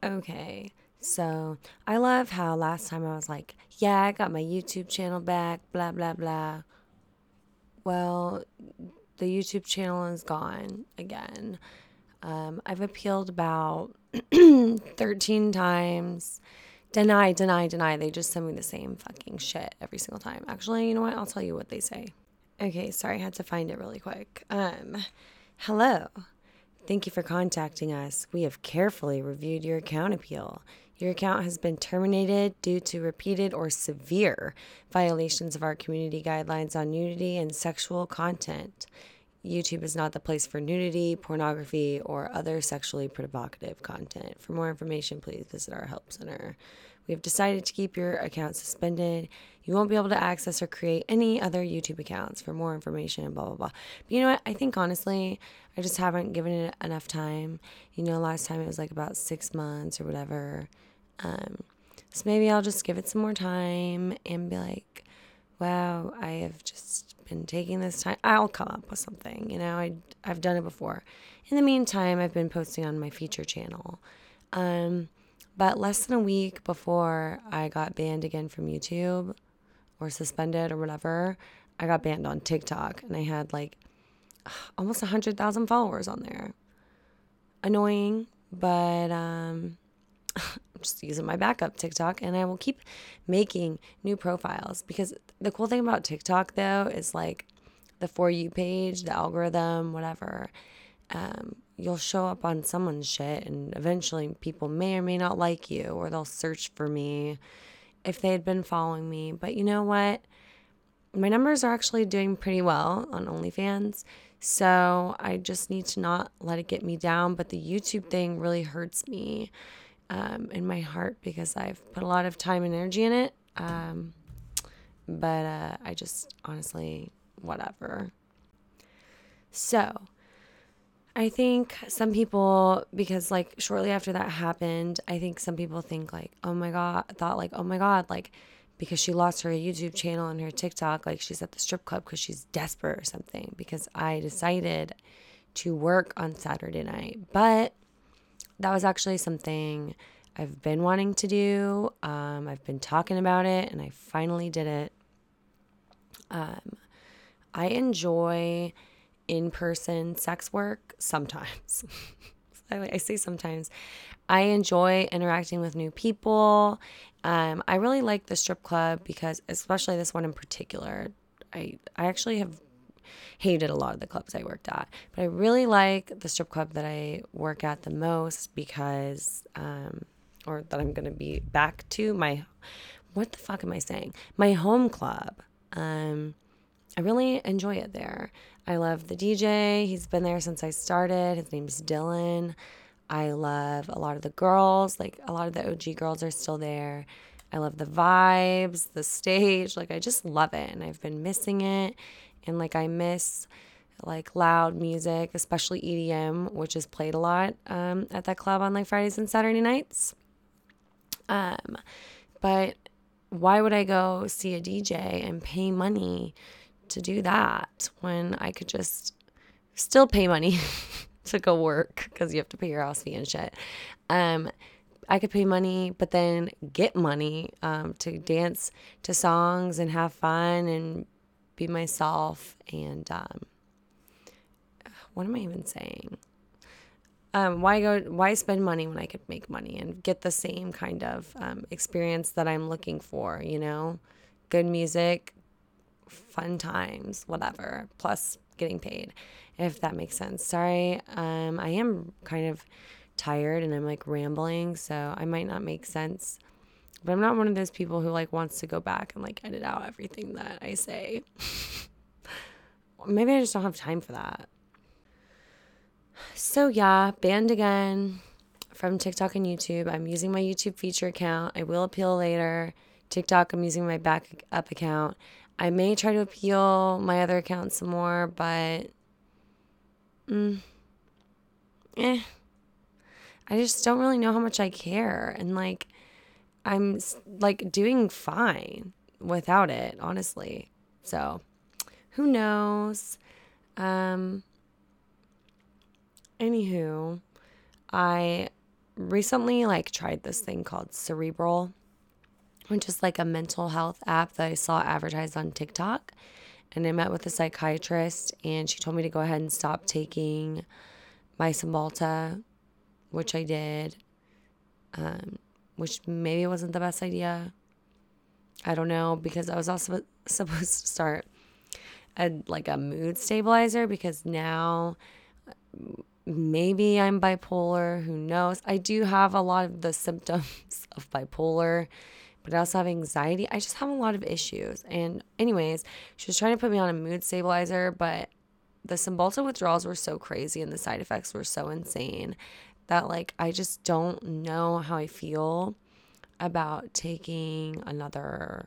Okay, so I love how last time I was like, yeah, I got my YouTube channel back, blah, blah, blah. Well, the YouTube channel is gone again. I've appealed about 13 times. Deny, deny, deny. They just send me the same fucking shit every single time. Actually, you know what? I'll tell you what they say. Okay, sorry, I had to find it really quick. Hello. Thank you for contacting us. We have carefully reviewed your account appeal. Your account has been terminated due to repeated or severe violations of our community guidelines on nudity and sexual content. YouTube is not the place for nudity, pornography, or other sexually provocative content. For more information, please visit our help center. We have decided to keep your account suspended. You won't be able to access or create any other YouTube accounts. For more information, blah, blah, blah. But you know what? I think honestly, I just haven't given it enough time. You know, last time it was like about 6 months or whatever. So maybe I'll just give it some more time and be like, wow, I have just been taking this time. I'll come up with something, you know, I've done it before. In the meantime, I've been posting on my feature channel. But less than a week before I got banned again from YouTube or suspended or whatever, I got banned on TikTok and I had like almost 100,000 followers on there. Annoying, but I'm just using my backup TikTok and I will keep making new profiles because the cool thing about TikTok though is like the For You page, the algorithm, whatever. You'll show up on someone's shit and eventually people may or may not like you or they'll search for me if they had been following me. But you know what? My numbers are actually doing pretty well on OnlyFans. So I just need to not let it get me down. But the YouTube thing really hurts me in my heart because I've put a lot of time and energy in it. But I just honestly, whatever. So I think some people, because like shortly after that happened, I think some people think like, oh my God, thought like, oh my God, like because she lost her YouTube channel and her TikTok, like she's at the strip club because she's desperate or something. Because I decided to work on Saturday night. But that was actually something I've been wanting to do. I've been talking about it and I finally did it. I enjoy in-person sex work sometimes. I say sometimes. I enjoy interacting with new people. I really like the strip club because, especially this one in particular, I actually have hated a lot of the clubs I worked at, but I really like the strip club that I work at the most because, or that I'm going to be back to what the fuck am I saying? My home club. I really enjoy it there. I love the DJ. He's been there since I started. His name's Dylan. I love a lot of the girls. Like a lot of the OG girls are still there. I love the vibes, the stage. Like I just love it and I've been missing it. And like I miss like loud music, especially EDM, which is played a lot at that club on like Fridays and Saturday nights. But why would I go see a DJ and pay money to do that when I could just still pay money to go work because you have to pay your house fee and shit. I could pay money, but then get money to dance to songs and have fun and be myself. And what am I even saying? Why spend money when I could make money and get the same kind of experience that I'm looking for, you know? Good music, fun times, whatever, plus getting paid, if that makes sense. Sorry, I am kind of tired and I'm like rambling, so I might not make sense. But I'm not one of those people who like wants to go back and like edit out everything that I say. Maybe I just don't have time for that. So yeah, banned again from TikTok and YouTube. I'm using my YouTube feature account. I will appeal later. TikTok, I'm using my backup account. I may try to appeal my other account some more, but I just don't really know how much I care. And like, I'm like doing fine without it, honestly. So who knows? Anywho, I recently like tried this thing called Cerebral, which is like a mental health app that I saw advertised on TikTok. And I met with a psychiatrist, and she told me to go ahead and stop taking my Cymbalta, which I did, which maybe wasn't the best idea. I don't know, because I was also supposed to start a mood stabilizer, because now maybe I'm bipolar. Who knows? I do have a lot of the symptoms of bipolar, but I also have anxiety. I just have a lot of issues. And anyways, she was trying to put me on a mood stabilizer, but the Cymbalta withdrawals were so crazy and the side effects were so insane that like I just don't know how I feel about taking another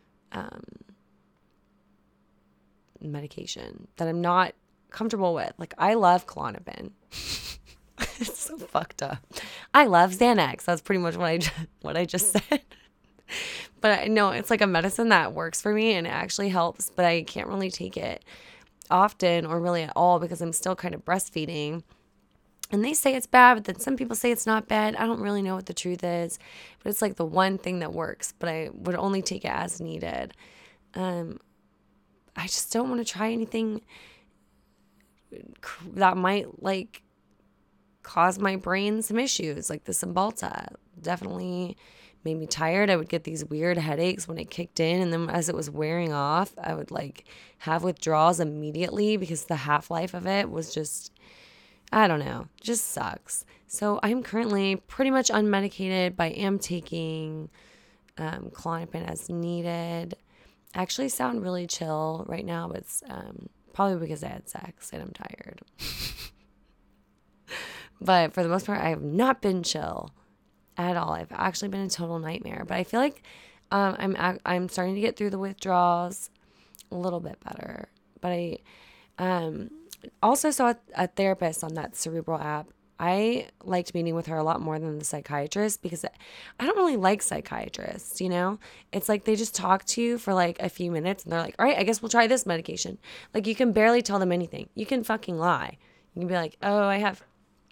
medication that I'm not comfortable with. Like, I love Klonopin. It's so fucked up. I love Xanax. That's pretty much what I just said. But I know it's like a medicine that works for me and it actually helps, but I can't really take it often or really at all because I'm still kind of breastfeeding. And they say it's bad, but then some people say it's not bad. I don't really know what the truth is, but it's like the one thing that works, but I would only take it as needed. I just don't want to try anything that might like cause my brain some issues, like the Cymbalta. Definitely made me tired. I would get these weird headaches when it kicked in, and then as it was wearing off, I would like have withdrawals immediately because the half-life of it was just, I don't know, just sucks. So I'm currently pretty much unmedicated, but I am taking Klonopin as needed. I actually sound really chill right now, but it's probably because I had sex and I'm tired. But for the most part, I have not been chill at all. I've actually been a total nightmare. But I feel like I'm starting to get through the withdrawals a little bit better. But I also saw a therapist on that Cerebral app. I liked meeting with her a lot more than the psychiatrist because I don't really like psychiatrists, you know? It's like they just talk to you for like a few minutes and they're like, all right, I guess we'll try this medication. Like you can barely tell them anything. You can fucking lie. You can be like, oh, I have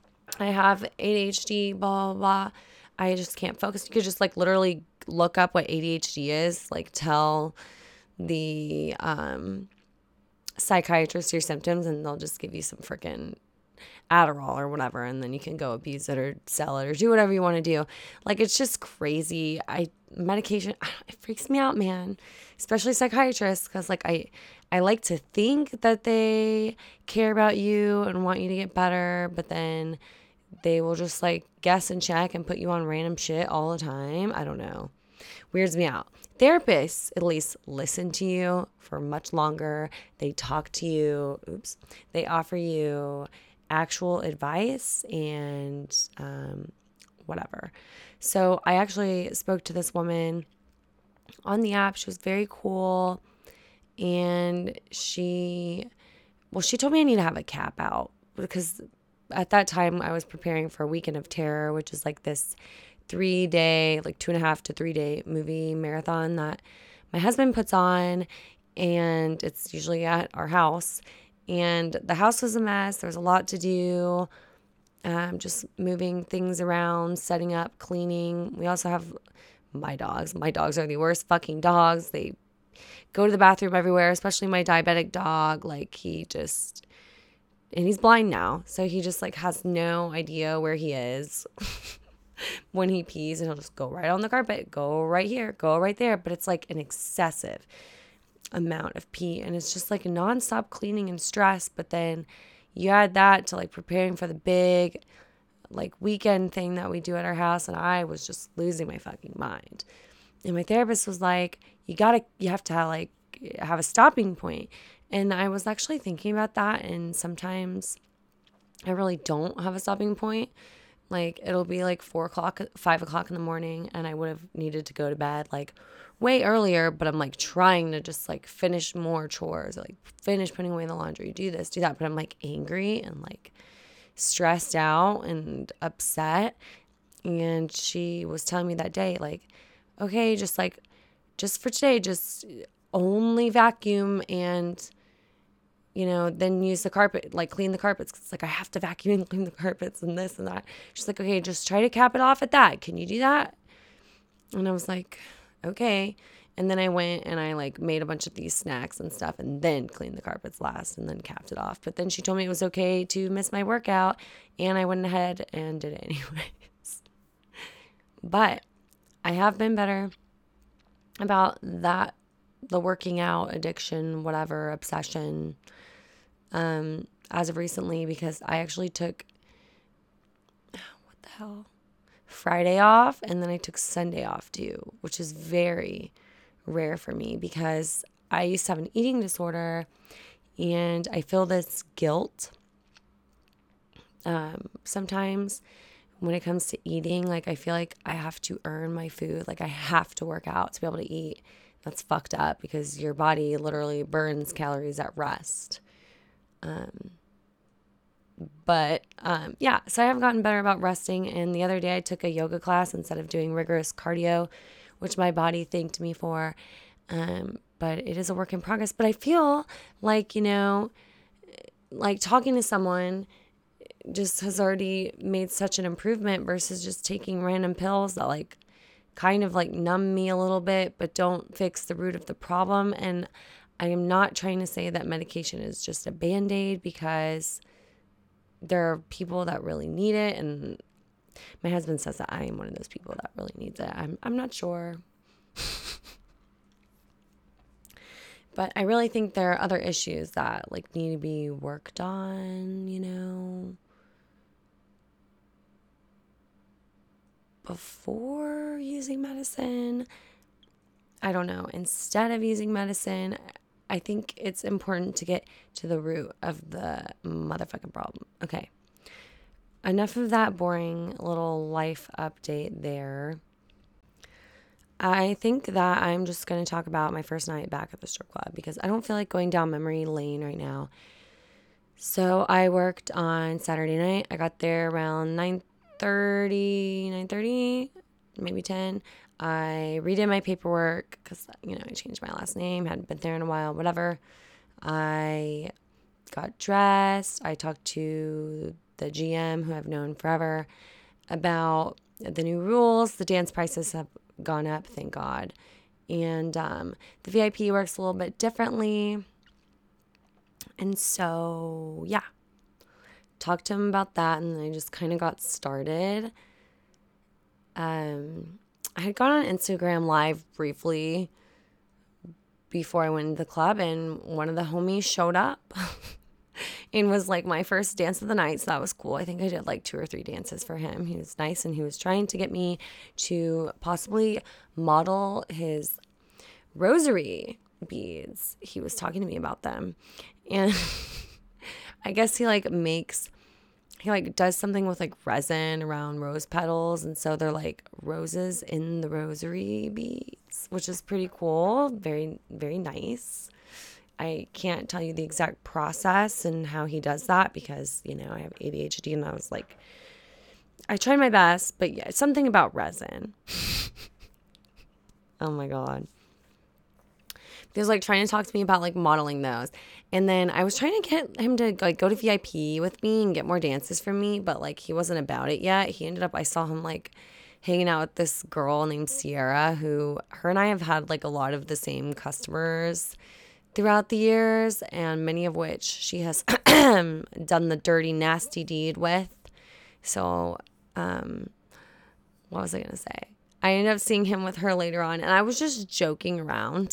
ADHD, blah, blah, blah. I just can't focus. You could just like literally look up what ADHD is, like tell the psychiatrist your symptoms and they'll just give you some freaking Adderall or whatever, and then you can go abuse it or sell it or do whatever you want to do. Like, it's just crazy. Medication, it freaks me out, man, especially psychiatrists, because like I like to think that they care about you and want you to get better, but then they will just like guess and check and put you on random shit all the time. I don't know. Weirds me out. Therapists at least listen to you for much longer. They talk to you. They offer you actual advice and whatever. So I actually spoke to this woman on the app. She was very cool. And she told me I need to have a cap out because at that time I was preparing for a Weekend of Terror, which is like this 3-day, like 2.5 to 3-day movie marathon that my husband puts on, and it's usually at our house. And the house was a mess. There was a lot to do, just moving things around, setting up, cleaning. We also have my dogs. My dogs are the worst fucking dogs. They go to the bathroom everywhere, especially my diabetic dog. Like and he's blind now. So he just like has no idea where he is when he pees, and he'll just go right on the carpet, go right here, go right there. But it's like an excessive amount of pee, and it's just like a nonstop cleaning and stress. But then you add that to like preparing for the big like weekend thing that we do at our house, and I was just losing my fucking mind. And my therapist was like, you have to have a stopping point. And I was actually thinking about that, and sometimes I really don't have a stopping point. Like it'll be like 4 o'clock, 5 o'clock in the morning, and I would have needed to go to bed like way earlier, but I'm like trying to just like finish more chores, like finish putting away the laundry, do this, do that. But I'm like angry and like stressed out and upset. And she was telling me that day, like, okay, just for today, just only vacuum and, then use the carpet, like clean the carpets. 'Cause it's like, I have to vacuum and clean the carpets and this and that. She's like, okay, just try to cap it off at that. Can you do that? And I was like, okay. And then I went and I like made a bunch of these snacks and stuff and then cleaned the carpets last and then capped it off. But then she told me it was okay to miss my workout, and I went ahead and did it anyways. But I have been better about that, the working out addiction, whatever, obsession, as of recently, because I actually took, what the hell, Friday off, and then I took Sunday off too, which is very rare for me because I used to have an eating disorder, and I feel this guilt sometimes when it comes to eating. Like, I feel like I have to earn my food. Like, I have to work out to be able to eat. That's fucked up because your body literally burns calories at rest. Yeah, so I have gotten better about resting. And the other day I took a yoga class instead of doing rigorous cardio, which my body thanked me for. But it is a work in progress. But I feel like, like talking to someone just has already made such an improvement versus just taking random pills that like kind of like numb me a little bit, but don't fix the root of the problem. And I am not trying to say that medication is just a Band-Aid, because there are people that really need it. And my husband says that I am one of those people that really needs it. I'm not sure. But I really think there are other issues that like need to be worked on, before using medicine. I don't know. Instead of using medicine, I think it's important to get to the root of the motherfucking problem. Okay. Enough of that boring little life update there. I think that I'm just going to talk about my first night back at the strip club because I don't feel like going down memory lane right now. So I worked on Saturday night. I got there around 9:30, maybe 10. I redid my paperwork because, I changed my last name, hadn't been there in a while, whatever. I got dressed. I talked to the GM, who I've known forever, about the new rules. The dance prices have gone up, thank God. And the VIP works a little bit differently. And so, yeah, talked to him about that, and then I just kind of got started. I had gone on Instagram Live briefly before I went into the club, and one of the homies showed up and was like my first dance of the night, so that was cool. I think I did like 2 or 3 dances for him. He was nice, and he was trying to get me to possibly model his rosary beads. He was talking to me about them, and I guess he does something with like resin around rose petals, and so they're like roses in the rosary beads, which is pretty cool. Very, very nice. I can't tell you the exact process and how he does that because, I have ADHD, and I tried my best, but yeah, something about resin. Oh my God. He was like trying to talk to me about like modeling those. And then I was trying to get him to like go to VIP with me and get more dances from me, but like he wasn't about it yet. I saw him like hanging out with this girl named Sierra, her and I have had like a lot of the same customers throughout the years, and many of which she has done the dirty, nasty deed with. So, what was I going to say? I ended up seeing him with her later on, and I was just joking around.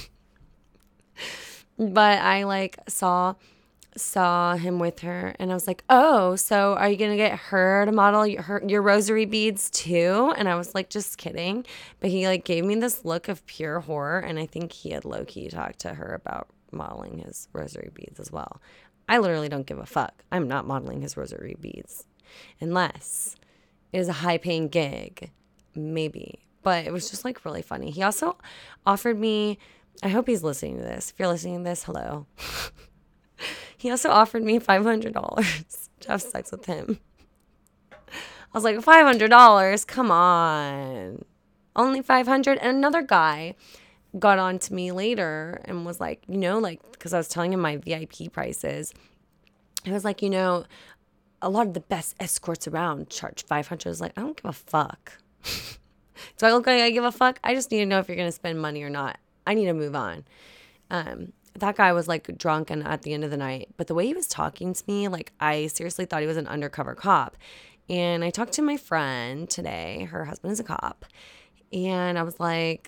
But I like saw him with her, and I was like, oh, so are you going to get her to model your rosary beads too? And I was like, just kidding. But he like gave me this look of pure horror, and I think he had low-key talked to her about modeling his rosary beads as well. I literally don't give a fuck. I'm not modeling his rosary beads unless it is a high-paying gig, maybe. But it was just like really funny. He also offered me, I hope he's listening to this. If you're listening to this, hello. He also offered me $500 to have sex with him. I was like, $500? Come on. Only $500? And another guy got on to me later and was like, because I was telling him my VIP prices. I was like, a lot of the best escorts around charge 500. I was like, I don't give a fuck. Do I look like I give a fuck? I just need to know if you're going to spend money or not. I need to move on. That guy was like drunk and at the end of the night, but the way he was talking to me, like I seriously thought he was an undercover cop. And I talked to my friend today. Her husband is a cop. And I was like,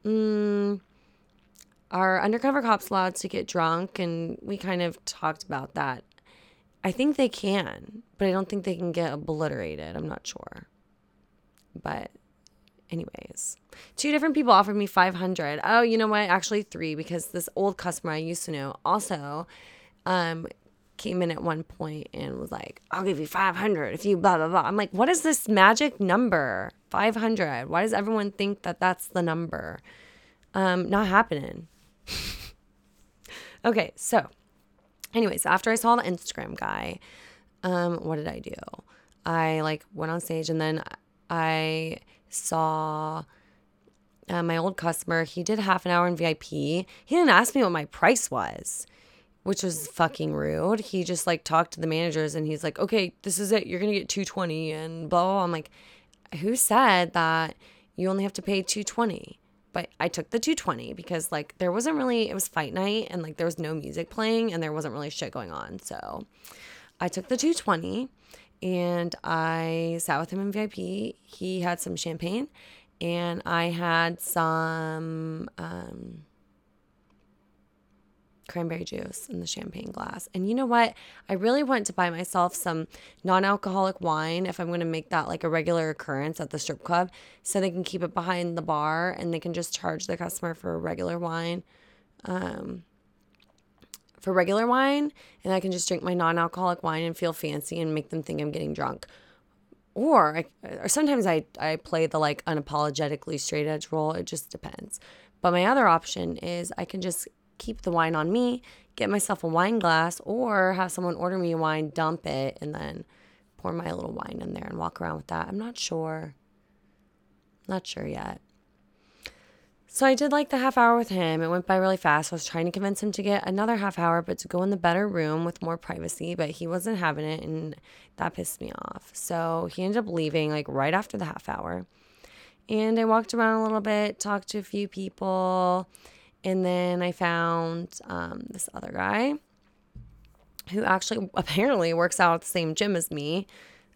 are undercover cops allowed to get drunk? And we kind of talked about that. I think they can, but I don't think they can get obliterated. I'm not sure. But anyways, 2 different people offered me 500. Oh, you know what? Actually 3, because this old customer I used to know also came in at one point and was like, I'll give you 500 if you blah, blah, blah. I'm like, what is this magic number? 500. Why does everyone think that that's the number? Not happening. Okay, so anyways, after I saw the Instagram guy, what did I do? I like went on stage and then I saw my old customer. He did half an hour in VIP. He didn't ask me what my price was, which was fucking rude. He just like talked to the managers and he's like, okay, this is it. You're going to get 220 and blah, blah, blah. I'm like, who said that you only have to pay 220? But I took the 220 because like it was fight night and like there was no music playing and there wasn't really shit going on. So I took the 220 and I sat with him in VIP. He had some champagne and I had some cranberry juice in the champagne glass. And you know what? I really want to buy myself some non-alcoholic wine if I'm going to make that like a regular occurrence at the strip club so they can keep it behind the bar and they can just charge the customer for regular wine. And I can just drink my non-alcoholic wine and feel fancy and make them think I'm getting drunk. Or sometimes I play the like unapologetically straight edge role. It just depends. But my other option is I can just keep the wine on me, get myself a wine glass, or have someone order me a wine, dump it, and then pour my little wine in there and walk around with that. I'm not sure. Not sure yet. So I did like the half hour with him. It went by really fast. I was trying to convince him to get another half hour, but to go in the better room with more privacy, but he wasn't having it, and that pissed me off. So he ended up leaving like right after the half hour. And I walked around a little bit, talked to a few people, and then I found this other guy who actually apparently works out at the same gym as me.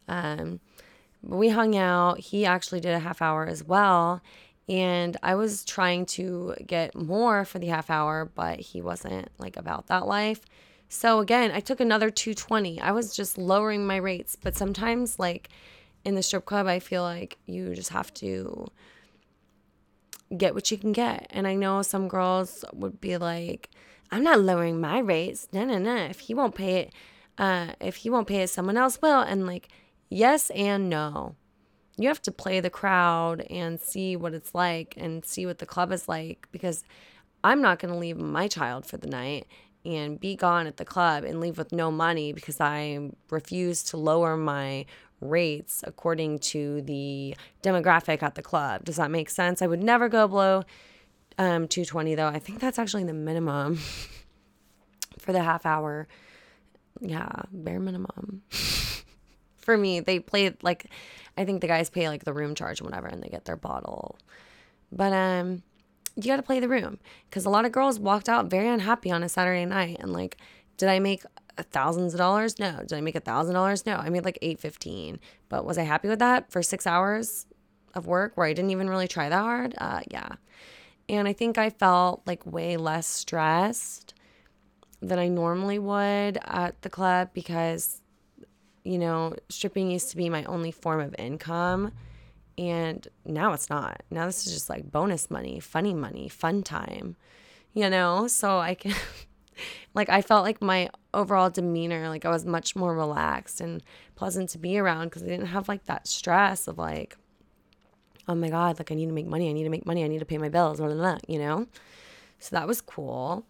We hung out. He actually did a half hour as well. And I was trying to get more for the half hour, but he wasn't like about that life. So again, I took another 220. I was just lowering my rates. But sometimes like in the strip club, I feel like you just have to get what you can get. And I know some girls would be like, I'm not lowering my rates. No. If he won't pay it, someone else will. And like, yes and no. You have to play the crowd and see what it's like and see what the club is like, because I'm not going to leave my child for the night and be gone at the club and leave with no money because I refuse to lower my rates according to the demographic at the club. Does that make sense? I would never go below 220 though. I think that's actually the minimum for the half hour. Yeah, bare minimum. For me, they play like, I think the guys pay like the room charge and whatever and they get their bottle. But you got to play the room, because a lot of girls walked out very unhappy on a Saturday night and like, did I make thousands of dollars? No. Did I make $1,000? No. I made like $815. But was I happy with that for 6 hours of work where I didn't even really try that hard? Yeah. And I think I felt like way less stressed than I normally would at the club, because, you know, stripping used to be my only form of income. And now it's not. Now this is just like bonus money, fun time, you know? So I can... Like, I felt like my overall demeanor, like I was much more relaxed and pleasant to be around, because I didn't have like that stress of like, oh my God, like I need to make money. I need to pay my bills, blah, blah, blah, you know? So that was cool.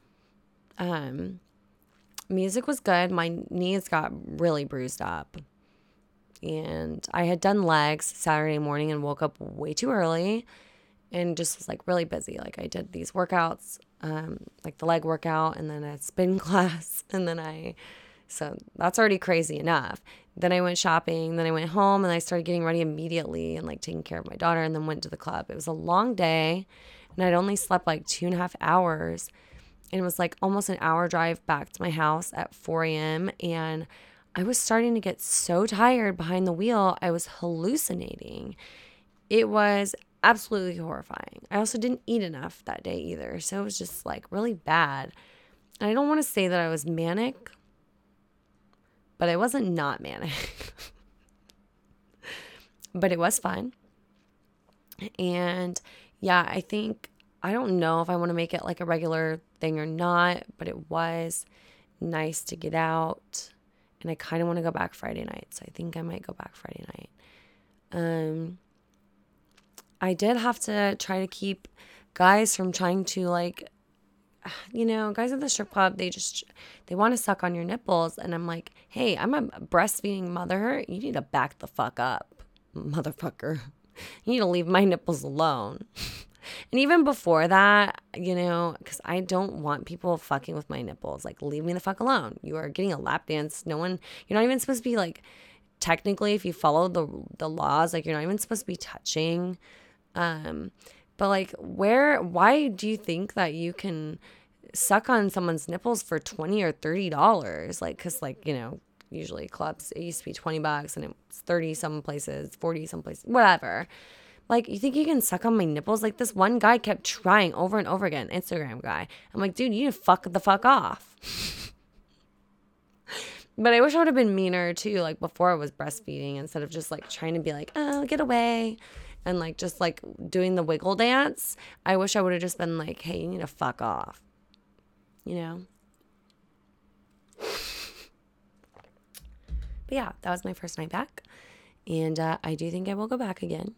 Music was good. My knees got really bruised up. And I had done legs Saturday morning and woke up way too early. and just was like really busy. Like I did these workouts, like the leg workout and then a spin class. And then so that's already crazy enough. Then I went shopping, then I went home and I started getting ready immediately and like taking care of my daughter and then went to the club. It was a long day and I'd only slept like 2.5 hours. And it was like almost an hour drive back to my house at 4 a.m. And I was starting to get so tired behind the wheel. I was hallucinating. It was absolutely horrifying. I also didn't eat enough that day either. So it was just like really bad. And I don't want to say that I was manic, but I wasn't not manic. But it was fun. And yeah, I don't know if I want to make it like a regular thing or not, but it was nice to get out. And I kind of want to go back Friday night. So I think I might go back Friday night. I did have to try to keep guys from trying to like, guys at the strip club, they want to suck on your nipples. And I'm like, hey, I'm a breastfeeding mother. You need to back the fuck up, motherfucker. You need to leave my nipples alone. And even before that, because I don't want people fucking with my nipples. Like, leave me the fuck alone. You are getting a lap dance. You're not even supposed to be like, technically, if you follow the laws, like you're not even supposed to be touching. But like, why do you think that you can suck on someone's nipples for $20 or $30? Like, cause like, usually clubs, it used to be $20 and it's 30 some places, 40 some places, whatever. Like, you think you can suck on my nipples? Like, this one guy kept trying over and over again, Instagram guy. I'm like, dude, you need to fuck the fuck off. But I wish I would have been meaner too, like before I was breastfeeding, instead of just like trying to be like, oh, get away. And like just like doing the wiggle dance. I wish I would have just been like, hey, you need to fuck off. But yeah, that was my first night back. And I do think I will go back again.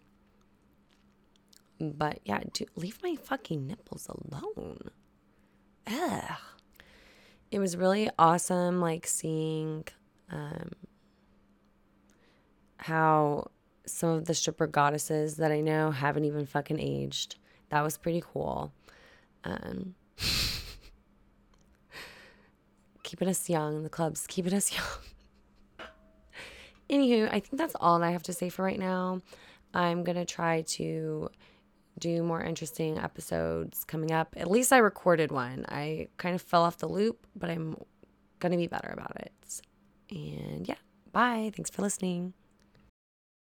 But yeah, leave my fucking nipples alone. Ugh. It was really awesome, like seeing how some of the stripper goddesses that I know haven't even fucking aged. That was pretty cool. Keeping us young, the clubs keeping us young. Anywho, I think that's all I have to say for right now. I'm going to try to do more interesting episodes coming up. At least I recorded one. I kind of fell off the loop, but I'm going to be better about it. And yeah, bye. Thanks for listening.